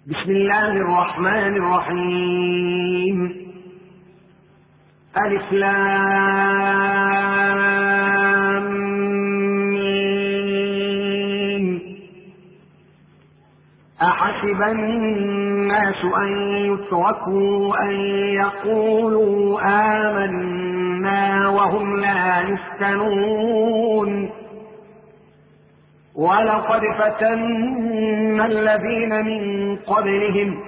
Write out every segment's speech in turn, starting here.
بسم الله الرحمن الرحيم. ألف لام ميم. أحسب الناس أن يتركوا أن يقولوا آمنا وهم لا يفتنون. ولقد فتنا الذين من قبلهم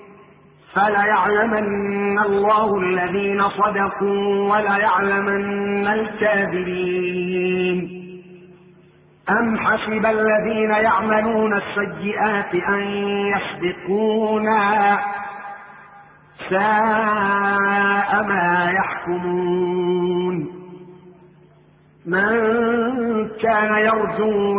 فليعلمن الله الذين صدقوا وليعلمن الكاذبين. أم حسب الذين يعملون السيئات أن يسبقونا ساء ما يحكمون. من كان يرجو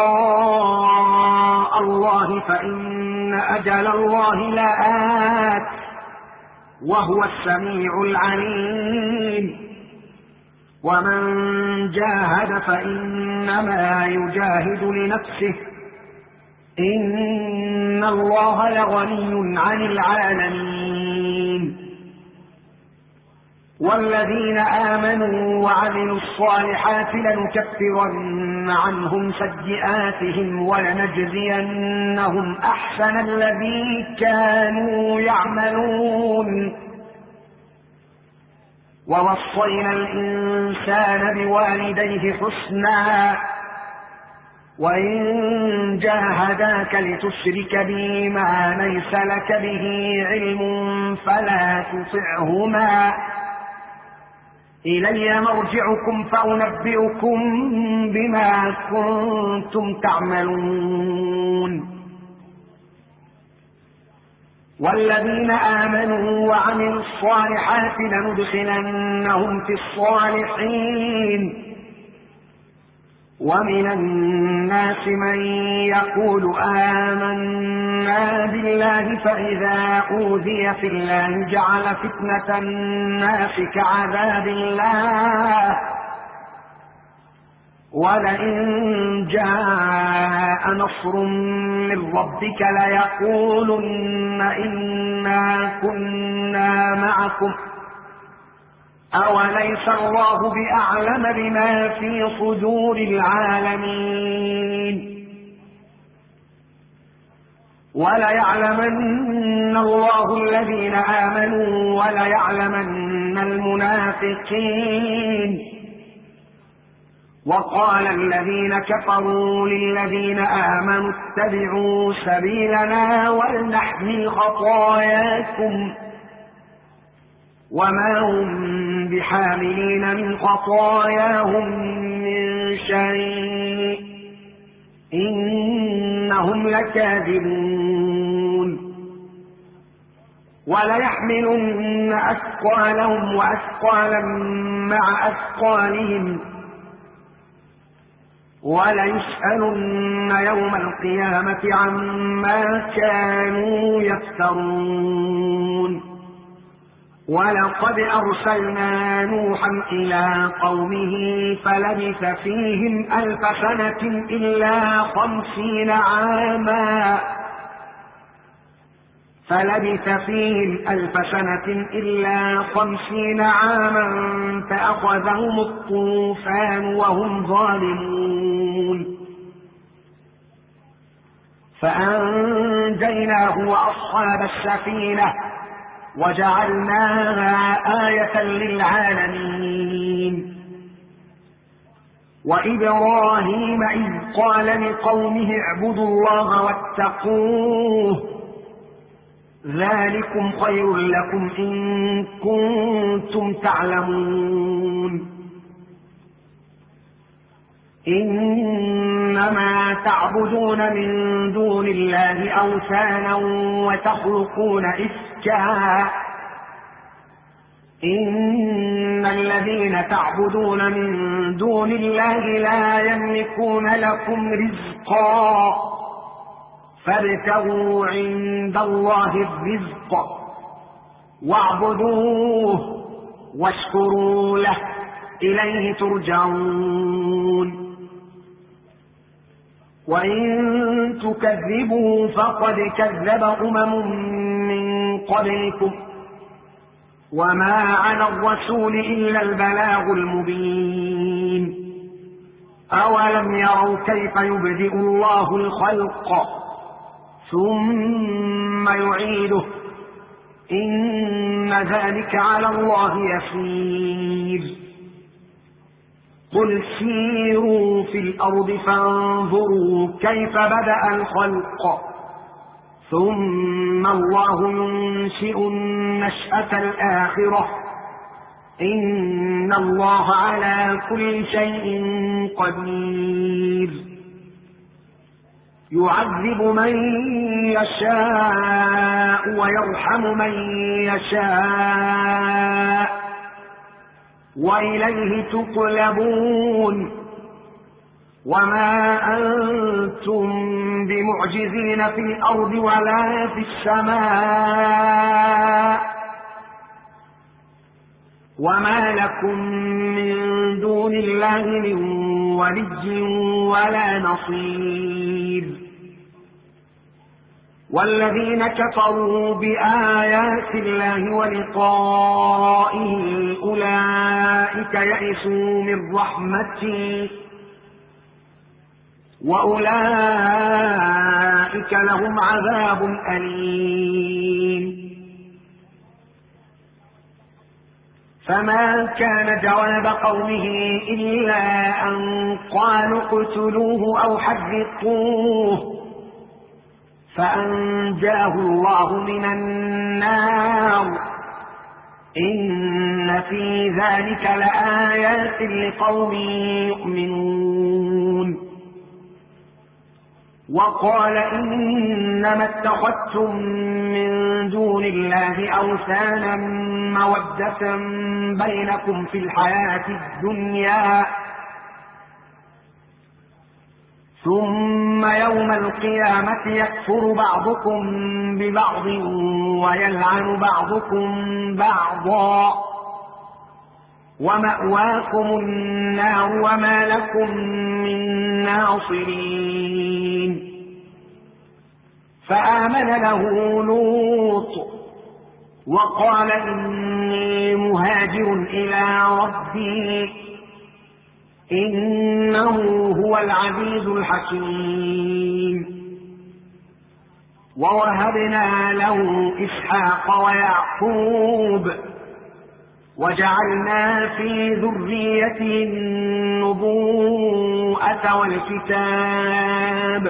لقاء الله فإن أجل الله لآت وهو السميع العليم. ومن جاهد فإنما يجاهد لنفسه إن الله لغني عن العالمين. والذين آمنوا وعملوا الصالحات لنكفرن عنهم سيئاتهم ولنجزينهم أحسن الذي كانوا يعملون. ووصينا الإنسان بوالديه حسنا وإن جاهداك لتشرك بي ما ليس لك به علم فلا تطعهما إلي مرجعكم فأنبئكم بما كنتم تعملون. والذين آمنوا وعملوا الصالحات لندخلنهم في الصالحين. ومن الناس من يقول آمنا بالله فإذا أوذي في الله جعل فتنة الناس كعذاب الله ولئن جاء نصر من ربك ليقولن إنا كنا معكم أوليس الله بأعلم بما في صدور العالمين. وليعلمن الله الذين آمنوا وليعلمن المنافقين. وقال الذين كفروا للذين آمنوا اتبعوا سبيلنا ولنحمل خطاياكم وما هم بحاملين من خطاياهم من شيء إنهم لكاذبون. وليحملن أثقالهم وأثقالا مع أثقالهم وليسألن يوم القيامة عما كانوا يفترون. ولقد أرسلنا نوحا إلى قومه فلبث فيهم 1000 سنة إلا 50 عاما فأخذهم الطوفان وهم ظالمون. فأنجيناه وأصحاب السفينة وجعلناها آية للعالمين. وإبراهيم إذ قال لقومه اعبدوا الله واتقوه ذلكم خير لكم إن كنتم تعلمون. إنما تعبدون من دون الله أوثانا وتخلقون إفكا إن الذين تعبدون من دون الله لا يملكون لكم رزقا فابتغوا عند الله الرزق واعبدوه واشكروا له إليه ترجعون. وإن تكذبوا فقد كذب من قبلكم وما على الرسول إلا البلاغ المبين. أولم يروا كيف يبدئ الله الخلق ثم يعيده إن ذلك على الله يسير. قل سيروا في الأرض فانظروا كيف بدأ الخلق ثم الله ينشئ النشأة الآخرة إن الله على كل شيء قدير. يعذب من يشاء ويرحم من يشاء وإليه تقلبون وما أنتم بمعجزين في الأرض ولا في السماء وما لكم من دون الله من ولي ولا نصير. والذين كفروا بآيات الله ولقائه أولئك يئسوا من رحمتي وأولئك لهم عذاب أليم. فما كان جواب قومه إلا أن قالوا اقتلوه أو حرقوه فأنجاه الله من النار إن في ذلك لآيات لقوم يؤمنون. وقال إنما اتخذتم من دون الله أوثانا مودة بينكم في الحياة الدنيا ثم يوم القيامة يكفر بعضكم ببعض ويلعن بعضكم بعضا ومأواكم النار وما لكم من ناصرين. فآمن له لوط وقال إني مهاجر إلى ربي إنه هو العزيز الحكيم. ووهبنا له إسحاق ويعقوب وجعلنا في ذريته النبوءة والكتاب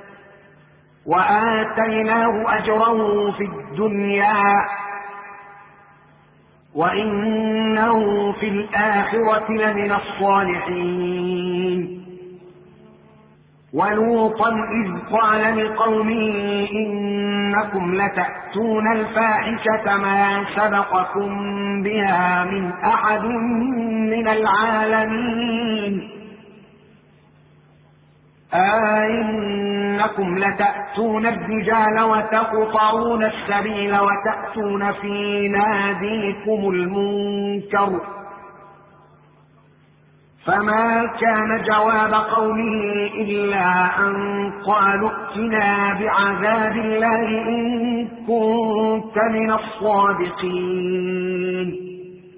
وآتيناه أجره في الدنيا وإنه في الآخرة لمن الصالحين. ولوطا إذ قال لقومه إنكم لتأتون الفاحشة ما سبقكم بها من أحد من العالمين إنكم لتأتون الرجال وتقطعون السبيل وتأتون في ناديكم المنكر. فما كان جواب قومه إلا أن قالوا ائتنا بعذاب الله إن كنت من الصادقين.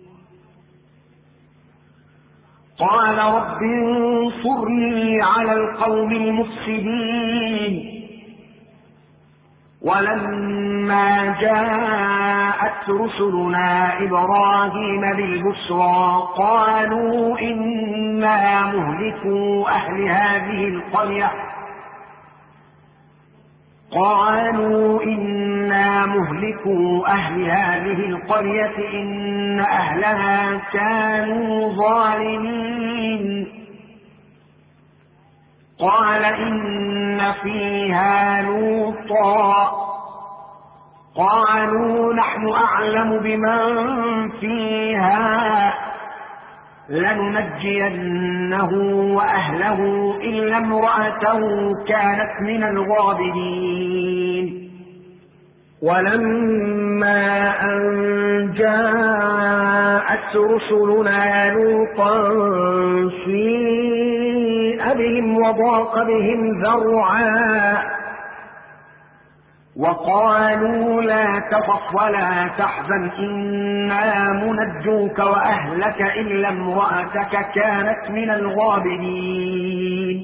قال رب انصرني على القوم المفسدين. ولما جاءت رسلنا إبراهيم بالبشرى قالوا إنا مهلكو أهل هذه القرية إن أهلها كانوا ظالمين. قال إن فيها لوطا قالوا نحن أعلم بمن فيها لننجينه وأهله إلا امرأته كانت من الغابرين. ولما أن جاءت رسلنا لوطا سيء بهم وضاق بهم ذرعا وقالوا لا تخف ولا تحزن إنا منجوك وأهلك إلا امرأتك كانت من الغابرين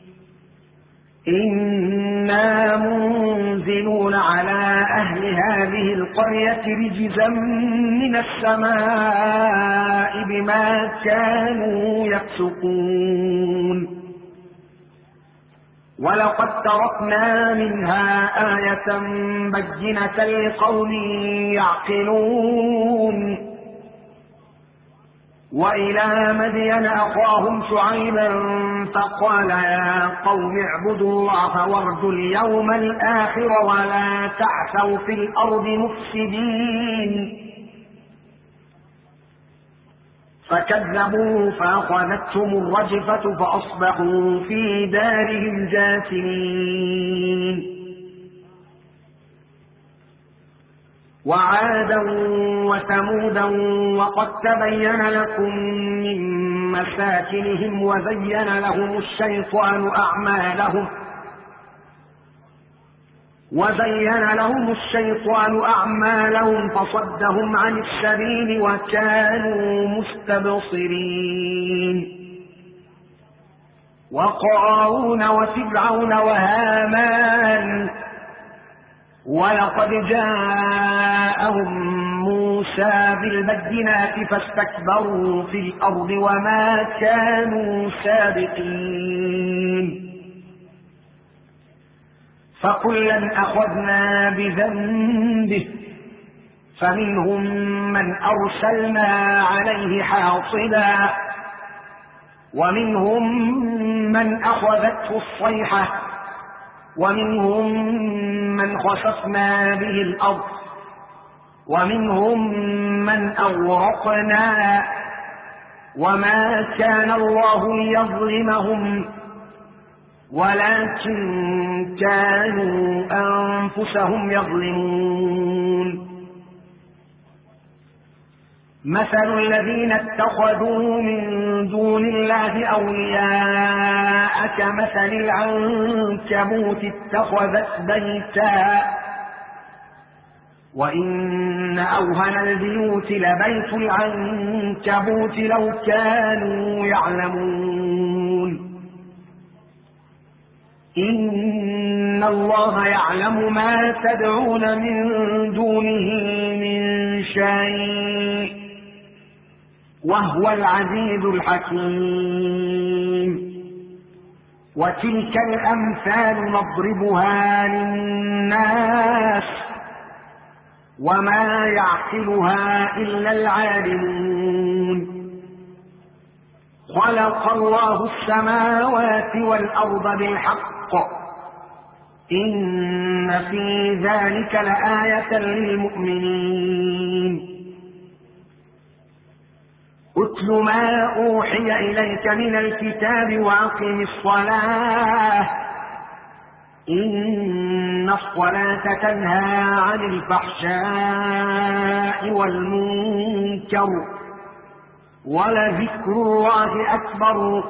إنا منزلون على أهل هذه القرية رجزا من السماء بما كانوا يفسقون ولقد تركنا منها آية بينة لقوم يعقلون وإلى مدين أخاهم شعيبا فقال يا قوم اعبدوا الله وارجوا اليوم الآخر ولا تعثوا في الأرض مفسدين فكذبوا فأخذتهم الرجفة فأصبحوا في دارهم جاثمين وعادا وثمودا وقد تبين لكم من مساكنهم وزين لهم الشيطان أعمالهم فصدهم عن السبيل وكانوا مستبصرين وقارون وفرعون وهامان ولقد جاءهم موسى بالبينات فاستكبروا في الأرض وما كانوا سابقين فكلا أخذنا بذنبه فمنهم من أرسلنا عليه حاصبا ومنهم من أخذته الصيحة ومنهم من خسفنا به الأرض ومنهم من أغرقنا وما كان الله ليظلمهم ولكن كانوا أنفسهم يظلمون مثل الذين اتخذوا من دون الله أولياء كمثل العنكبوت اتخذت بيتا وإن أوهن البيوت لبيت العنكبوت لو كانوا يعلمون إن الله يعلم ما تدعون من دونه من شيء وهو العزيز الحكيم وتلك الأمثال نضربها للناس وما يعقلها إلا العالمون خلق الله السماوات والأرض بالحق إن في ذلك لآية للمؤمنين اتل ما أوحي إليك من الكتاب وأقم الصلاة إن الصلاة تنهى عن الفحشاء والمنكر ولذكر الله أكبر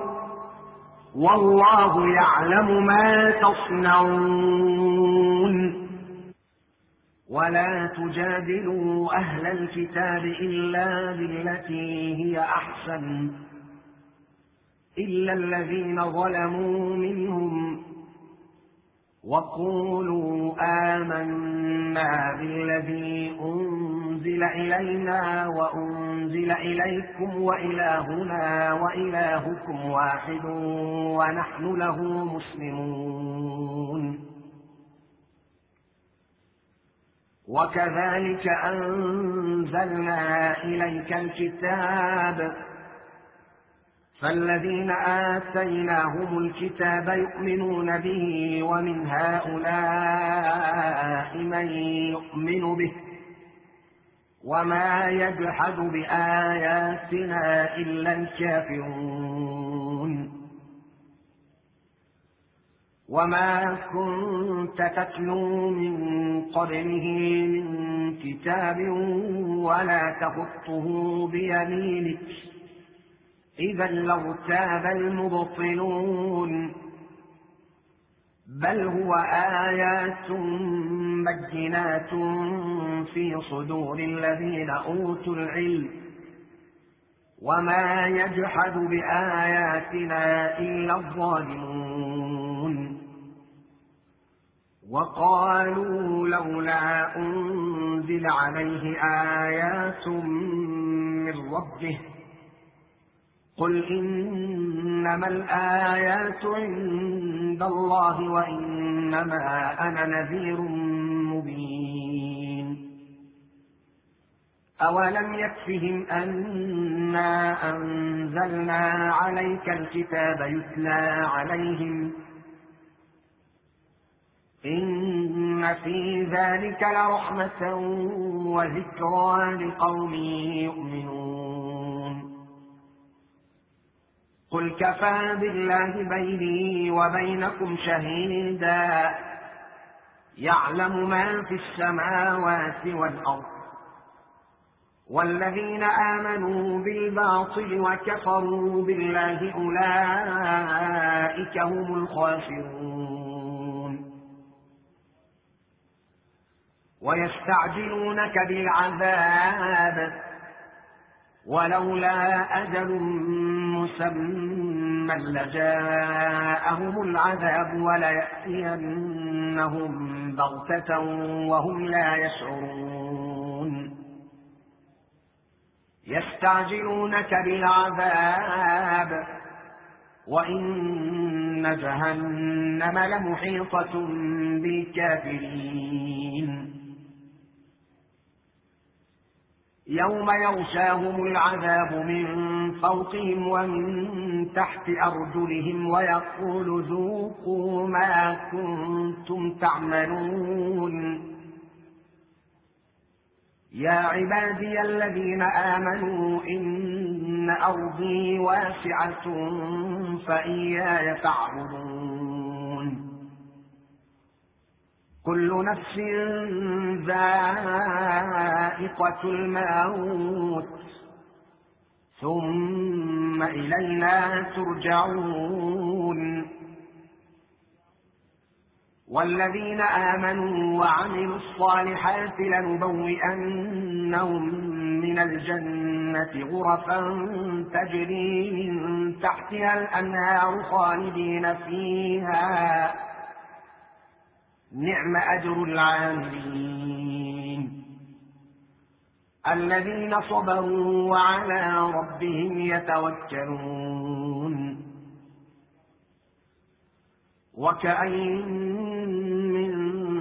والله يعلم ما تصنعون ولا تجادلوا أهل الكتاب إلا بالتي هي أحسن إلا الذين ظلموا منهم وقولوا آمنا بالذي أنزل إلينا وأنزل إليكم وإلهنا وإلهكم واحد ونحن له مسلمون وكذلك أنزلنا إليك الكتاب فالذين آتيناهم الكتاب يؤمنون به ومن هؤلاء من يؤمن به وما يجحد بآياتنا إلا الكافرون وما كنت تتلو من قبله من كتاب ولا تخطه بيمينك إذا لارتاب المبطلون بل هو آيات بينات في صدور الذين أوتوا العلم وما يجحد بآياتنا إلا الظالمون وقالوا لولا أنزل عليه آيات من ربه قل إنما الآيات عند الله وإنما أنا نذير مبين أولم يكفهم أنا أنزلنا عليك الكتاب يتلى عليهم إن في ذلك لرحمة وذكرى لقوم يؤمنون قل كفى بالله بيني وبينكم شهيدا يعلم ما في السماوات والأرض والذين آمنوا بالباطل وكفروا بالله أولئك هم الخاسرون ويستعجلونك بالعذاب ولولا أجل مسمى لجاءهم العذاب وليأتينهم بغتة وهم لا يشعرون يستعجلونك بالعذاب وإن جهنم لمحيطة بالكافرين يوم يغشاهم العذاب من فوقهم ومن تحت أرجلهم ويقول ذوقوا ما كنتم تعملون يا عبادي الذين آمنوا إن أرضي واسعة فإياي فاعبدون كل نفس ذائقة الموت ثم إلينا ترجعون والذين آمنوا وعملوا الصالحات لنبوئنهم من الجنة غرفا تجري من تحتها الأنهار خالدين فيها نعم أجر العاملين الذين صبروا وعلى ربهم يتوكلون وكأين من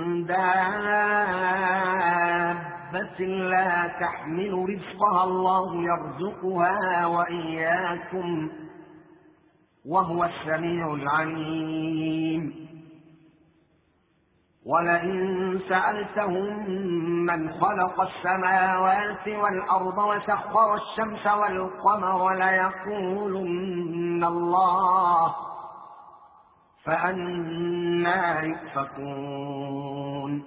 دابة لا تحمل رزقها الله يرزقها وإياكم وهو السميع العليم ولئن سألتهم من خلق السماوات والأرض وسخر الشمس والقمر ليقولن الله فأنى يؤفكون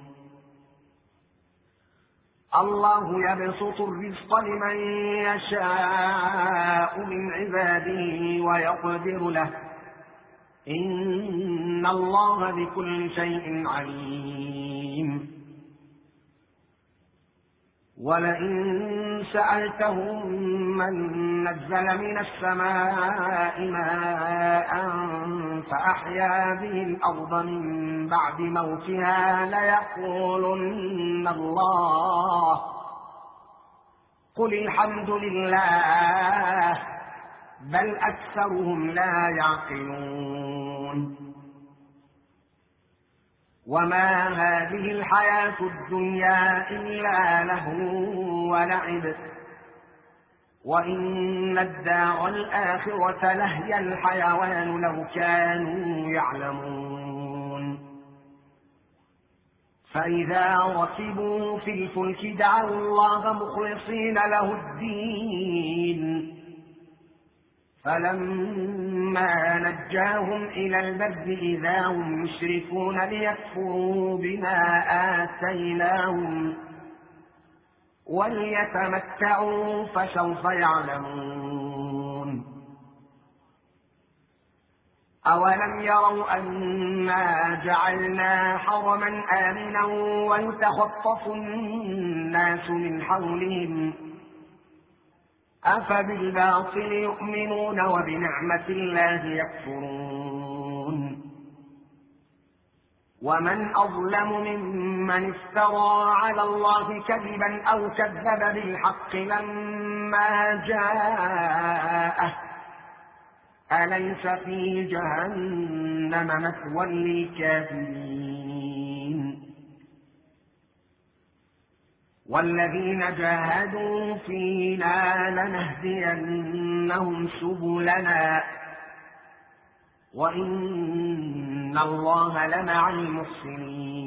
الله يبسط الرزق لمن يشاء من عباده ويقدر له إن الله بكل شيء عليم ولئن سألتهم من نزل من السماء ماء فأحيا به الأرض من بعد موتها ليقولن الله قل الحمد لله بل أكثرهم لا يعقلون وما هذه الحياة الدنيا إلا لهو ولعب وإن الدار الآخرة لهي الحيوان لو كانوا يعلمون فإذا ركبوا في الفلك دعوا الله مخلصين له الدين فلما نجاهم إلى البر إذا هم يشركون ليكفروا بما آتيناهم وليتمتعوا فسوف يعلمون أولم يروا أنا جعلنا حرما آمنا ويتخطف الناس من حولهم أفبالباطل يؤمنون وبنعمة الله يكفرون ومن أظلم ممن افترى على الله كذبا أو كذب بالحق لما جاءه أليس في جهنم مثوى للكافرين والذين جاهدوا فينا لنهدينهم سبلنا وإن الله لمع المحسنين